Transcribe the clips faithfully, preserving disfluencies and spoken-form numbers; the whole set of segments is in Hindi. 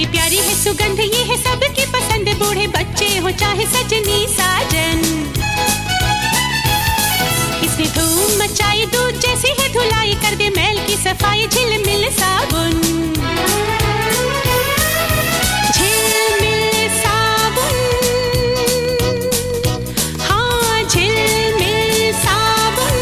बड़ी प्यारी है सुगंध, ये है सबकी पसंद, बूढ़े बच्चे हो चाहे सजनी साजन। इसने धूम मचाई, दूध जैसी है धुलाई, कर दे मैल की सफाई, झिलमिल साबुन। झिलमिल साबुन, हाँ झिलमिल साबुन।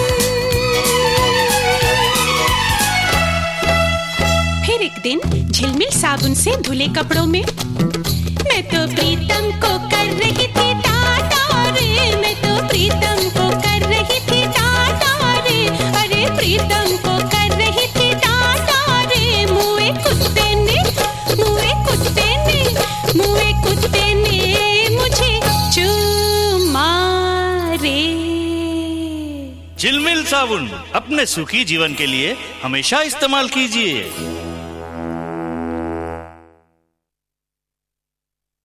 फिर एक दिन झिलमिल साबुन से धुले कपड़ों में मैं तो प्रीतम को कर रही थी टाटा रे, मैं तो प्रीतम को कर रही थी टाटा रे, अरे प्रीतम को कर रही थी टाटा रे। मुए कुत्ते ने, मुए कुत्ते ने, मुए कुत्ते ने मुझे चूमा रे। झिलमिल साबुन अपने सुखी जीवन के लिए हमेशा इस्तेमाल कीजिए।